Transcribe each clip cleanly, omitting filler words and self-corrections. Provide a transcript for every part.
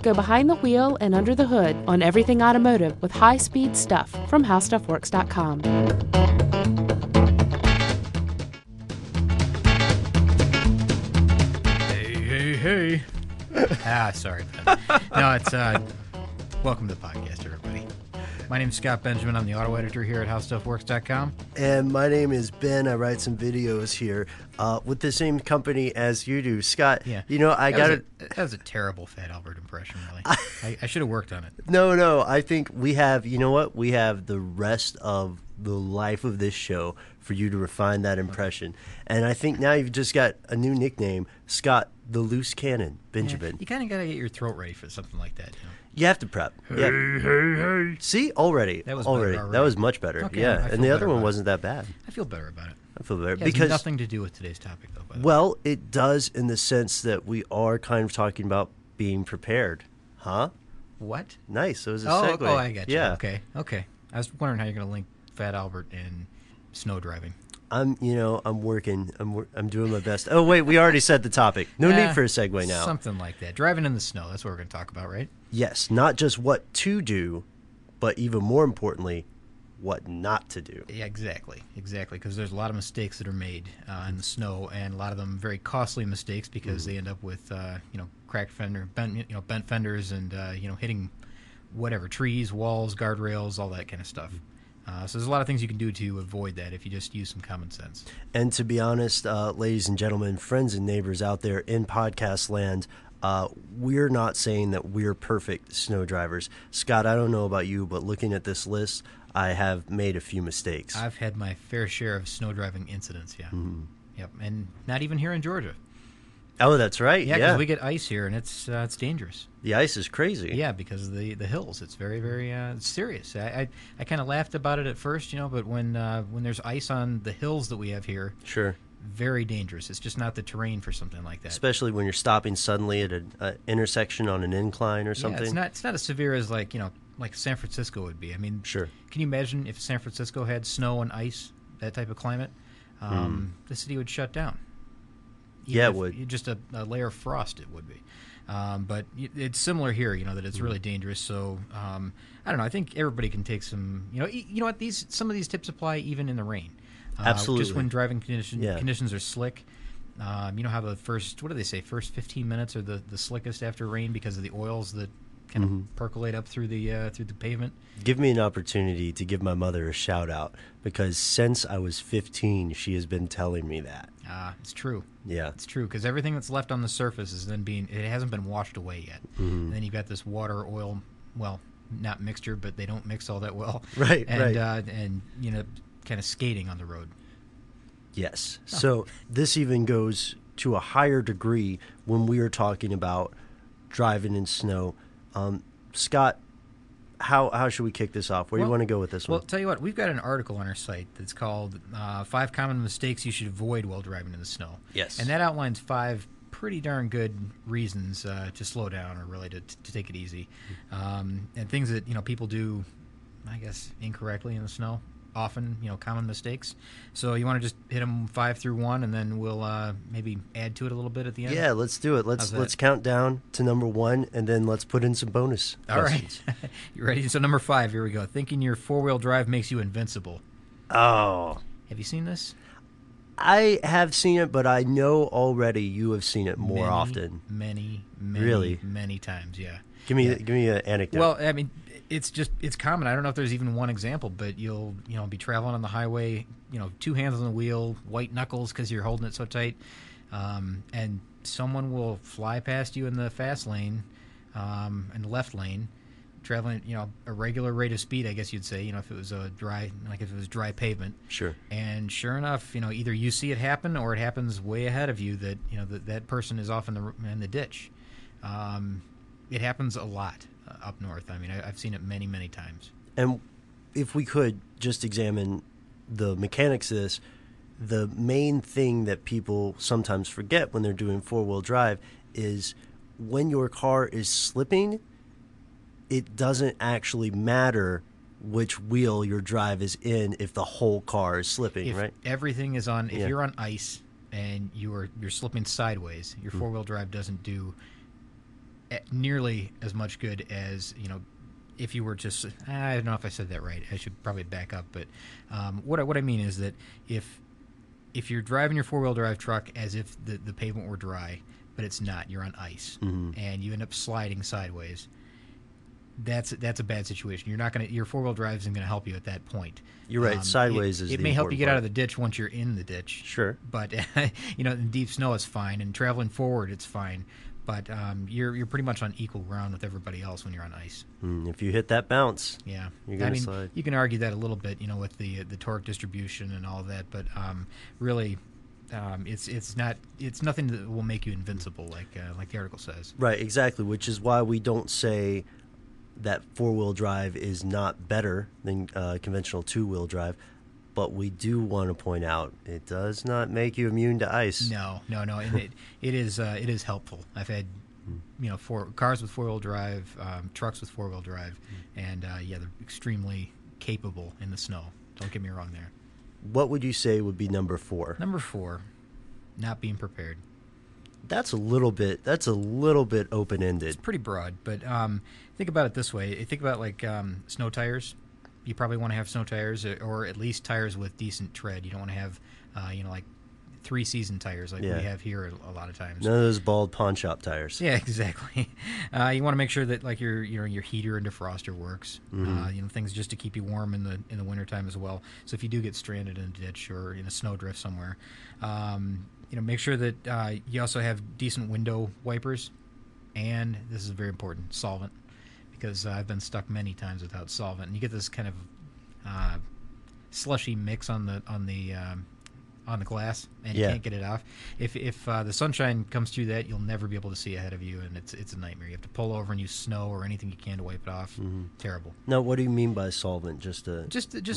Go behind the wheel and under the hood on everything automotive with high-speed stuff from HowStuffWorks.com. Hey. Sorry. No, it's, welcome to the podcast, everybody. My name is Scott Benjamin. I'm the auto editor here at HowStuffWorks.com. And my name is Ben. I write some videos here with the same company as you do. Scott, you know, That was a terrible Fat Albert impression, really. I should have worked on it. No, I think we have, you know what? We have the rest of the life of this show for you to refine that impression. Okay. And I think now you've just got a new nickname, Scott the Loose Cannon Benjamin. Yeah, you kind of got to get your throat ready for something like that, you know? You have to prep. Hey. See, already. That was already. That was much better. Okay, yeah, and the other one wasn't that bad. I feel better about it. I feel better. It has nothing to do with today's topic, though, by the way. Well, it does in the sense that we are kind of talking about being prepared. Huh? What? Nice. It was a segue. Oh, I got you. Yeah. Okay. I was wondering how you're going to link Fat Albert and snow driving. I'm working. I'm doing my best. Oh, wait, we already said the topic. No need for a segue now. Something like that. Driving in the snow. That's what we're going to talk about, right? Yes. Not just what to do, but even more importantly, what not to do. Yeah, exactly. Because there's a lot of mistakes that are made in the snow, and a lot of them very costly mistakes because they end up with cracked fender, bent fenders, and hitting whatever trees, walls, guardrails, all that kind of stuff. So there's a lot of things you can do to avoid that if you just use some common sense. And to be honest, ladies and gentlemen, friends and neighbors out there in podcast land, we're not saying that we're perfect snow drivers. Scott, I don't know about you, but looking at this list, I have made a few mistakes. I've had my fair share of snow driving incidents, yeah. Mm-hmm. Yep, and not even here in Georgia. Oh, that's right. Yeah, because we get ice here, and it's dangerous. The ice is crazy. Yeah, because of the hills. It's very, very serious. I kind of laughed about it at first, but when there's ice on the hills that we have here, sure, very dangerous. It's just not the terrain for something like that. Especially when you're stopping suddenly at an intersection on an incline or something. Yeah, it's not as severe as like San Francisco would be. I mean, sure. Can you imagine if San Francisco had snow and ice, that type of climate? The city would shut down. Yeah, it would. Just a layer of frost, it would be. But it's similar here, that it's really dangerous. So I don't know. I think everybody can take some. You know what? Some of these tips apply even in the rain. Absolutely. Just when driving conditions are slick. You know how the first 15 minutes are the slickest after rain because of the oils that kind of percolate up through the pavement. Give me an opportunity to give my mother a shout out because since I was 15, she has been telling me that. It's true. Yeah, it's true because everything that's left on the surface is then it hasn't been washed away yet, and then you've got this water oil, well, not mixture, but they don't mix all that well, right? And kind of skating on the road. Yes. Oh. So this even goes to a higher degree when we are talking about driving in snow. Scott, how should we kick this off? Where do you want to go with this one? Well, tell you what, we've got an article on our site that's called 5 Common Mistakes You Should Avoid While Driving in the Snow. Yes. And that outlines 5 pretty darn good reasons to slow down or really to take it easy. And things that, people do, I guess, incorrectly in the snow. Often, common mistakes. So you want to just hit them 5 through 1, and then we'll maybe add to it a little bit at the end? Yeah, let's do it. Let's count down to number 1, and then let's put in some bonus questions. All right. You ready? So number 5, here we go. Thinking your four-wheel drive makes you invincible. Oh. Have you seen this? I have seen it, but I know already you have seen it more often. Many times, yeah. Give me an anecdote. Well, I mean, it's common. I don't know if there's even one example, but you'll be traveling on the highway, 2 hands on the wheel, white knuckles because you're holding it so tight, and someone will fly past you in the fast lane, in the left lane, traveling a regular rate of speed, I guess you'd say, if it was dry pavement. Sure. And sure enough, either you see it happen or it happens way ahead of you that that person is off in the ditch. It happens a lot up north. I mean, I've seen it many, many times. And if we could just examine the mechanics of this, the main thing that people sometimes forget when they're doing four-wheel drive is when your car is slipping, it doesn't actually matter which wheel your drive is in if the whole car is slipping, right? Everything is on. If you're on ice and you're slipping sideways, your four-wheel drive doesn't do nearly as much good as, if you were just, I don't know if I said that right. I should probably back up. But what I mean is that if you're driving your four-wheel drive truck as if the pavement were dry, but it's not, you're on ice, and you end up sliding sideways, that's a bad situation. You're not going to, your four-wheel drive isn't going to help you at that point. You're right. Sideways is it the may help you get important out of the ditch once you're in the ditch. Sure. But in deep snow it's fine, and traveling forward it's fine. But you're pretty much on equal ground with everybody else when you're on ice. If you hit that bounce, yeah, you're going to slide. You can argue that a little bit, with the torque distribution and all of that. But really, it's nothing that will make you invincible, like the article says. Right, exactly. Which is why we don't say that four-wheel drive is not better than conventional two-wheel drive. But we do want to point out it does not make you immune to ice. No, and it is helpful. I've had cars with four-wheel drive, trucks with four-wheel drive, and they're extremely capable in the snow. Don't get me wrong there. What would you say would be number 4? Number 4, not being prepared. That's a little bit open-ended. It's pretty broad, but think about it this way. Think about like snow tires. You probably want to have snow tires, or at least tires with decent tread. You don't want to have, like 3-season tires like we have here a lot of times. None of those bald pawn shop tires. Yeah, exactly. You want to make sure that like your heater and defroster works. Things just to keep you warm in the wintertime as well. So if you do get stranded in a ditch or in a snowdrift somewhere, make sure that you also have decent window wipers, and this is very important, solvent. Because I've been stuck many times without solvent, and you get this kind of slushy mix on the glass, and you can't get it off. If the sunshine comes through that, you'll never be able to see ahead of you, and it's a nightmare. You have to pull over and use snow or anything you can to wipe it off. Terrible. Now, what do you mean by solvent? Just the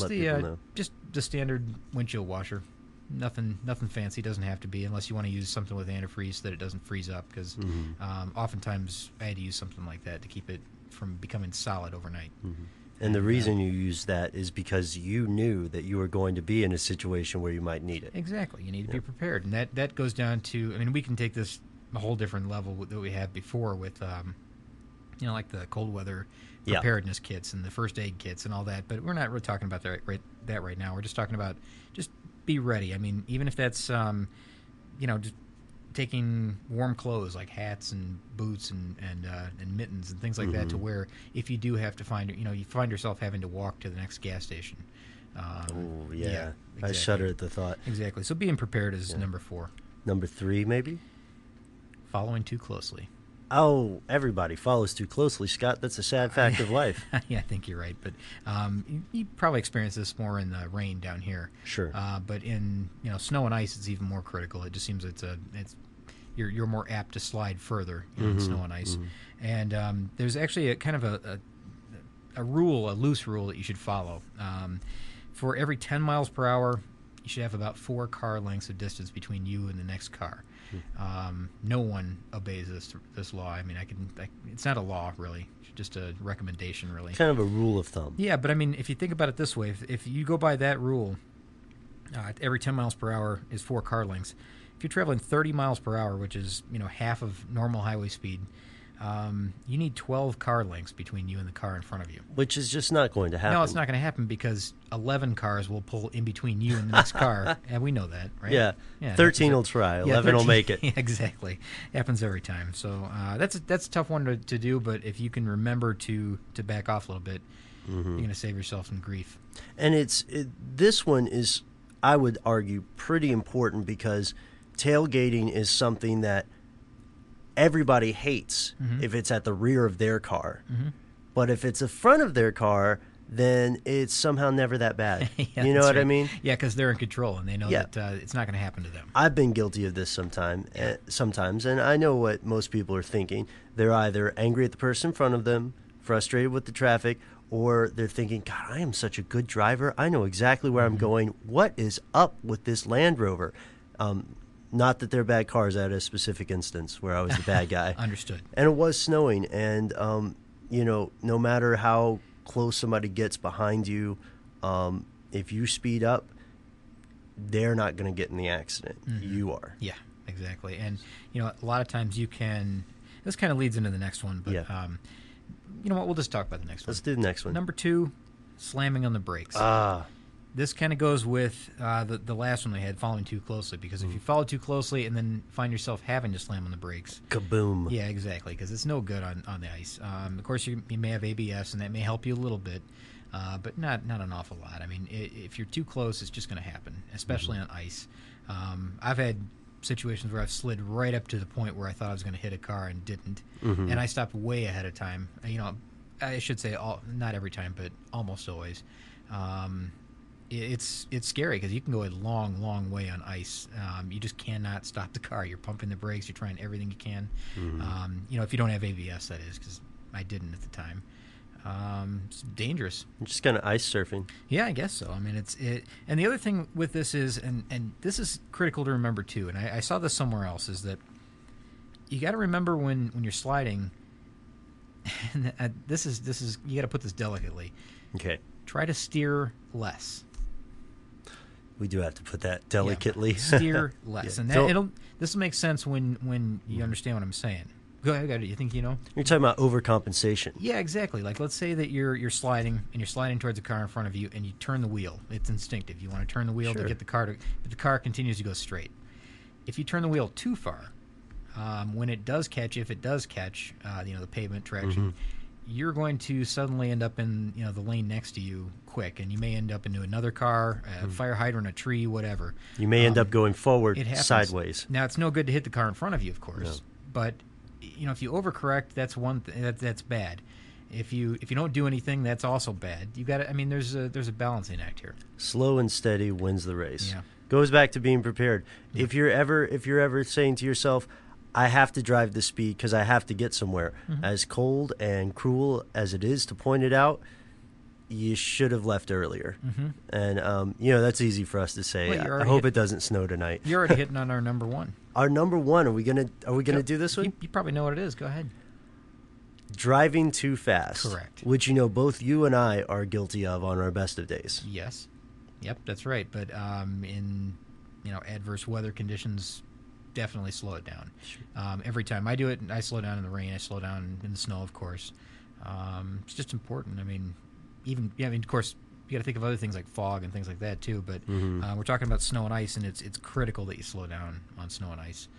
standard windshield washer. Nothing fancy. Doesn't have to be, unless you want to use something with antifreeze so that it doesn't freeze up. Because oftentimes I had to use something like that to keep it from becoming solid overnight. And the reason you use that is because you knew that you were going to be in a situation where you might need it. Exactly. You need to be prepared. And that goes down to, we can take this a whole different level that we had before with, like the cold weather preparedness kits and the first aid kits and all that. But we're not really talking about that right now. We're just talking about just be ready. Even if that's, just taking warm clothes like hats and boots and mittens and things like that, to where if you do have to you find yourself having to walk to the next gas station. Exactly. I shudder at the thought. Exactly. So being prepared is number 4. Number 3, maybe? Following too closely. Oh, everybody follows too closely, Scott. That's a sad fact of life. Yeah, I think you're right. But you probably experience this more in the rain down here. Sure. But in snow and ice, it's even more critical. It just seems you're more apt to slide further in snow and ice. And there's actually a kind of a loose rule that you should follow. For every 10 miles per hour, you should have about 4 car lengths of distance between you and the next car. No one obeys this law. It's not a law, really. It's just a recommendation, really. Kind of a rule of thumb. Yeah, but if you think about it this way, if you go by that rule, every 10 miles per hour is 4 car lengths. If you're traveling 30 miles per hour, which is half of normal highway speed, you need 12 car lengths between you and the car in front of you. Which is just not going to happen. No, it's not going to happen because 11 cars will pull in between you and the next car, and we know that, right? Yeah 13 will try, 11 will make it. Yeah, exactly. Happens every time. So that's a tough one to do, but if you can remember to back off a little bit, you're going to save yourself some grief. And this one is, I would argue, pretty important because tailgating is something that everybody hates if it's at the rear of their car. But if it's the front of their car, then it's somehow never that bad. Yeah, you know what I mean? Yeah, because they're in control and they know that it's not going to happen to them. I've been guilty of this sometimes, and I know what most people are thinking. They're either angry at the person in front of them, frustrated with the traffic, or they're thinking, God, I am such a good driver. I know exactly where I'm going. What is up with this Land Rover? Not that they're bad cars. I had a specific instance where I was the bad guy. Understood. And it was snowing, and no matter how close somebody gets behind you, if you speed up, they're not going to get in the accident. You are. Yeah, exactly. And a lot of times you can. this kind of leads into the next one, but Yeah. you know what? We'll just talk about the next one. Let's do the next one. Number 2, slamming on the brakes. This kind of goes with the last one we had, following too closely, because if you follow too closely and then find yourself having to slam on the brakes, Kaboom. yeah, exactly, because it's no good on the ice. Of course, you may have ABS, and that may help you a little bit, but not an awful lot. I mean, if you're too close, it's just going to happen, especially on ice. I've had situations where I've slid right up to the point where I thought I was going to hit a car and didn't, and I stopped way ahead of time. You know, I should say not every time, but almost always. It's scary because you can go a long way on ice. You just cannot stop the car. You're pumping the brakes. You're trying everything you can. You know, if you don't have ABS, that is, because I didn't at the time. It's dangerous. You're just kind of ice surfing. Yeah, I guess so. I mean, and the other thing with this is, and this is critical to remember too, and I saw this somewhere else, is that you got to remember when you're sliding. And this is you got to put this delicately. Okay. Try to steer less. We do have to put that delicately. Yeah, steer less, Yeah. and this will make sense when you understand what I'm saying. Go ahead. You think you know? You're talking about overcompensation. Yeah, exactly. Like, let's say that you're sliding and you're sliding towards a car in front of you, and you turn the wheel. It's instinctive. You want to turn the wheel to Sure. get the car to, but the car continues to go straight. If you turn the wheel too far, when it does catch, if it does catch, the pavement traction, you're going to suddenly end up in the lane next to you quick, and you may end up into another car, a fire hydrant, a tree, whatever. You may end up going forward It happens. sideways. Now, it's no good to hit the car in front of you, of course, but if you overcorrect, that's one that's bad. If you don't do anything, that's also bad. You got to. I mean, there's a balancing act here. Slow and steady wins the race. Yeah. Goes back to being prepared. If you're ever saying to yourself, I have to drive the speed because I have to get somewhere, as cold and cruel as it is to point it out, you should have left earlier. And that's easy for us to say. Well, I hope it doesn't snow tonight. You're already hitting on our number one. Our number one. Are we gonna do this one? You probably know what it is. Go ahead. Driving too fast. Correct. Which both you and I are guilty of on our best of days. Yes. Yep, that's right. But in adverse weather conditions, definitely slow it down. Every time I do it, I slow down in the rain. I slow down in the snow, of course. It's just important. I mean, of course, you got to think of other things like fog and things like that too. But we're talking about snow and ice, and it's critical that you slow down on snow and ice.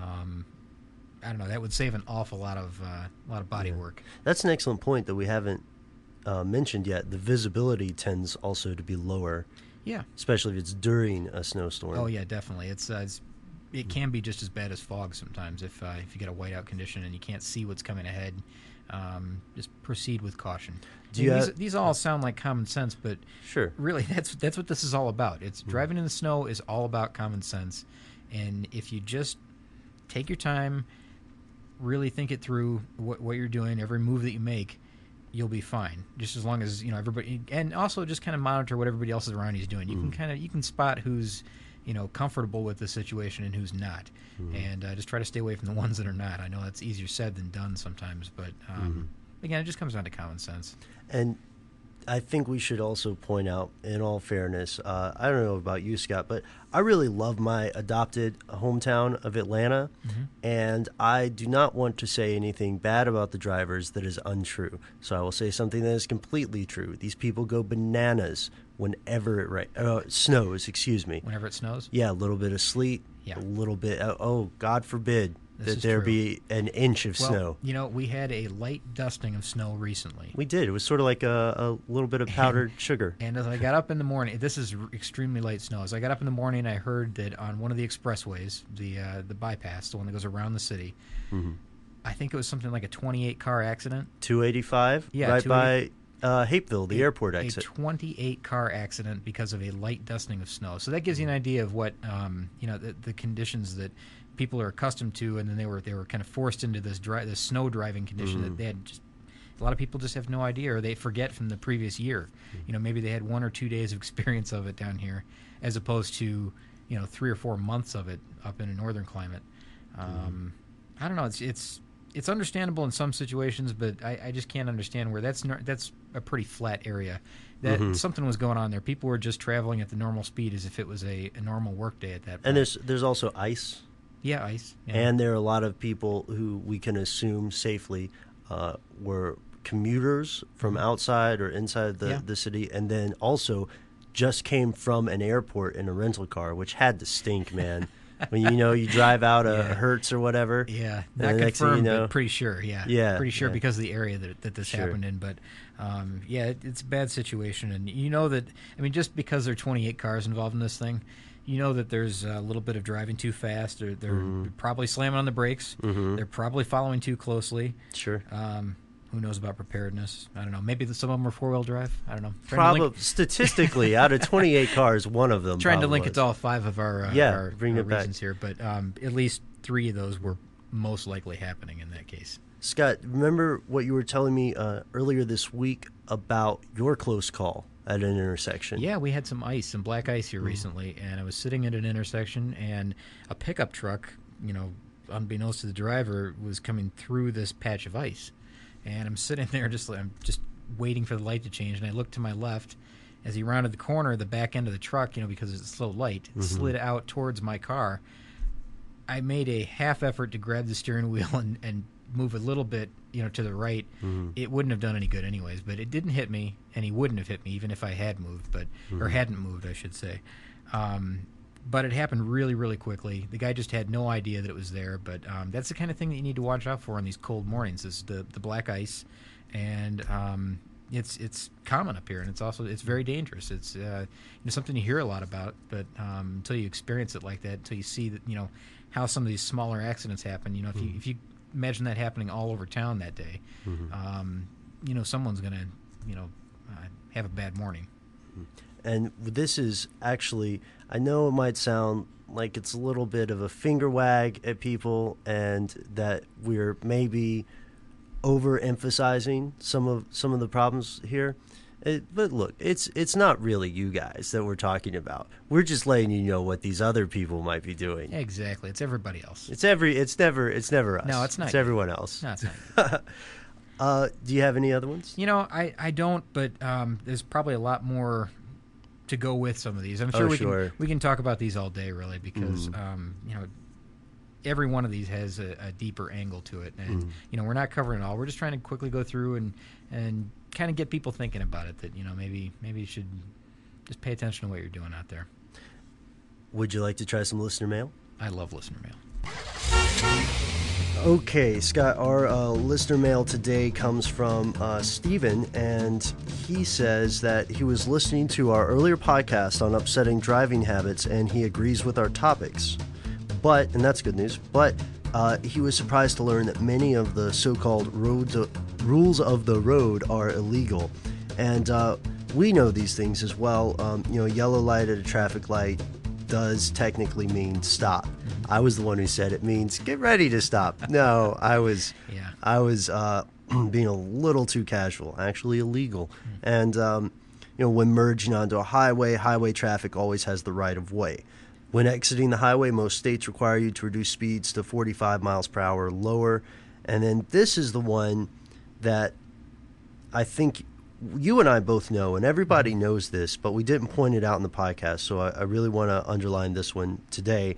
I don't know. That would save an awful lot of body work. That's an excellent point that we haven't mentioned yet. The visibility tends also to be lower. Yeah. Especially if it's during a snowstorm. Oh yeah, definitely. It can be just as bad as fog sometimes if you get a whiteout condition and you can't see what's coming ahead. Just proceed with caution. These all sound like common sense, but sure, really that's what this is all about. It's driving in the snow is all about common sense, and if you just take your time, really think it through, what you're doing, every move that you make, you'll be fine. Just as long as everybody, and also just kind of monitor what everybody else around you is doing. You can spot who's comfortable with the situation and who's not, and just try to stay away from the ones that are not. I know that's easier said than done sometimes, but again, it just comes down to common sense. And I think we should also point out, in all fairness, I don't know about you, Scott, but I really love my adopted hometown of Atlanta, and I do not want to say anything bad about the drivers that is untrue. So I will say something that is completely true. These people go bananas whenever it snows, excuse me. Whenever it snows? Yeah, a little bit of sleet, a little bit, God forbid that there be an inch of snow. We had a light dusting of snow recently. We did. It was sort of like a little bit of powdered sugar. And as I got up in the morning, this is extremely light snow. As I got up in the morning, I heard that on one of the expressways, the bypass, the one that goes around the city, I think it was something like a 28-car accident. 285? Yeah, right by Hapeville, the airport exit. A 28-car accident because of a light dusting of snow. So that gives you an idea of what the conditions that people are accustomed to, and then they were kind of forced into this snow driving condition that they had. A lot of people just have no idea, or they forget from the previous year. Maybe they had 1 or 2 days of experience of it down here, as opposed to 3 or 4 months of it up in a northern climate. I don't know. It's understandable in some situations, but I just can't understand where that's a pretty flat area. That something was going on there. People were just traveling at the normal speed as if it was a normal work day at that point. And there's also ice Yeah, ice. Yeah. And there are a lot of people who we can assume safely were commuters from outside or inside the city, and then also just came from an airport in a rental car, which had to stink, man. When you drive out a Hertz or whatever. Yeah, not confirmed, but pretty sure. Yeah, pretty sure because of the area that this happened in. But it's a bad situation, and that. I mean, just because there are 28 cars involved in this thing, that there's a little bit of driving too fast, or they're probably slamming on the brakes. They're probably following too closely. Sure. Who knows about preparedness? I don't know. Maybe some of them are four-wheel drive. I don't know. Probably statistically, out of 28 cars, one of them. Trying to link it to all five of our reasons here, but at least 3 of those were most likely happening in that case. Scott, remember what you were telling me earlier this week about your close call at an intersection? Yeah, we had some black ice here recently, and I was sitting at an intersection, and a pickup truck, unbeknownst to the driver, was coming through this patch of ice. And I'm sitting there I'm just waiting for the light to change, and I look to my left as he rounded the corner. The back end of the truck, because it's so light, slid out towards my car. I made a half effort to grab the steering wheel and move a little bit, to the right. It wouldn't have done any good anyways, but it didn't hit me, and he wouldn't have hit me even if I had moved, or hadn't moved, I should say. But it happened really, really quickly. The guy just had no idea that it was there. But that's the kind of thing that you need to watch out for on these cold mornings is the black ice, and it's common up here, and it's very dangerous. It's something you hear a lot about, but until you experience it like that, until you see that how some of these smaller accidents happen. If you imagine that happening all over town that day, someone's gonna have a bad morning. And this is actually, I know it might sound like it's a little bit of a finger wag at people and that we're maybe overemphasizing some of the problems here. But look, it's not really you guys that we're talking about. We're just letting you know what these other people might be doing. Exactly. It's everybody else. It's never us. No, it's not. It's everyone else. No, it's not. Do you have any other ones? I don't, but there's probably a lot more to go with some of these. I'm sure we can talk about these all day, really, because every one of these has a deeper angle to it, and we're not covering it all. We're just trying to quickly go through and kind of get people thinking about it. That maybe you should just pay attention to what you're doing out there. Would you like to try some listener mail? I love listener mail. Okay, Scott, our listener mail today comes from Steven, and he says that he was listening to our earlier podcast on upsetting driving habits, and he agrees with our topics. But, and that's good news, but he was surprised to learn that many of the so-called rules of the road are illegal. And we know these things as well. Yellow light at a traffic light does technically mean stop. I was the one who said it means get ready to stop. No, I was being a little too casual, actually illegal. And when merging onto a highway traffic always has the right of way. When exiting the highway, most states require you to reduce speeds to 45 miles per hour or lower. And then this is the one that I think you and I both know, and everybody knows this, but we didn't point it out in the podcast, so I really want to underline this one today.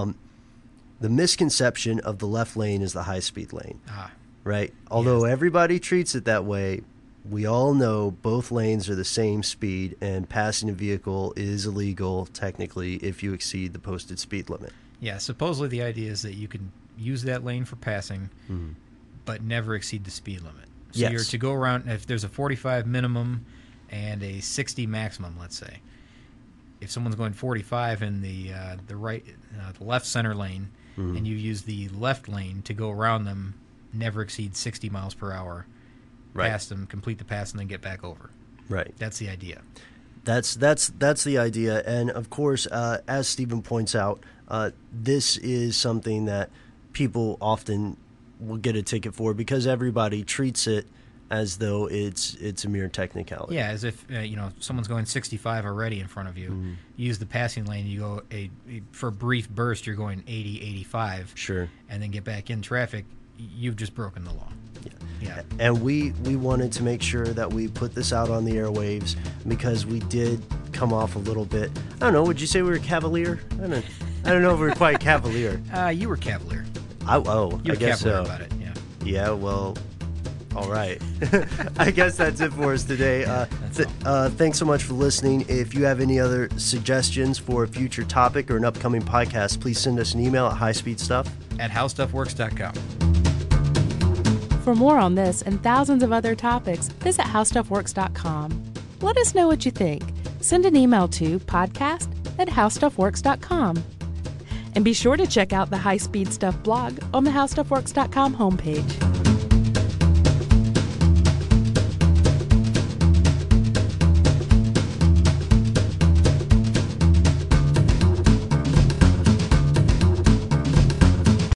The misconception of the left lane is the high-speed lane, right? Although everybody treats it that way, we all know both lanes are the same speed, and passing a vehicle is illegal, technically, if you exceed the posted speed limit. Yeah, supposedly the idea is that you can use that lane for passing, but never exceed the speed limit. So you're to go around, if there's a 45 minimum and a 60 maximum, let's say. If someone's going 45 in the left center lane, and you use the left lane to go around them, never exceed 60 miles per hour, pass them, complete the pass, and then get back over. Right. That's the idea. That's the idea. And, of course, as Stephen points out, this is something that people often will get a ticket for because everybody treats it as though it's a mere technicality. Yeah, as if someone's going 65 already in front of you. You use the passing lane, you go for a brief burst, you're going 80, 85. Sure. And then get back in traffic. You've just broken the law. Yeah. And we wanted to make sure that we put this out on the airwaves because we did come off a little bit. I don't know. Would you say we were cavalier? I I don't know if we're quite cavalier. You were cavalier. I You were guess cavalier so. about it. Yeah. Yeah, well, all right. I guess that's it for us today. Thanks so much for listening. If you have any other suggestions for a future topic or an upcoming podcast, please send us an email at highspeedstuff@howstuffworks.com. For more on this and thousands of other topics, visit howstuffworks.com. Let us know what you think. Send an email to podcast@howstuffworks.com. And be sure to check out the High Speed Stuff blog on the howstuffworks.com homepage.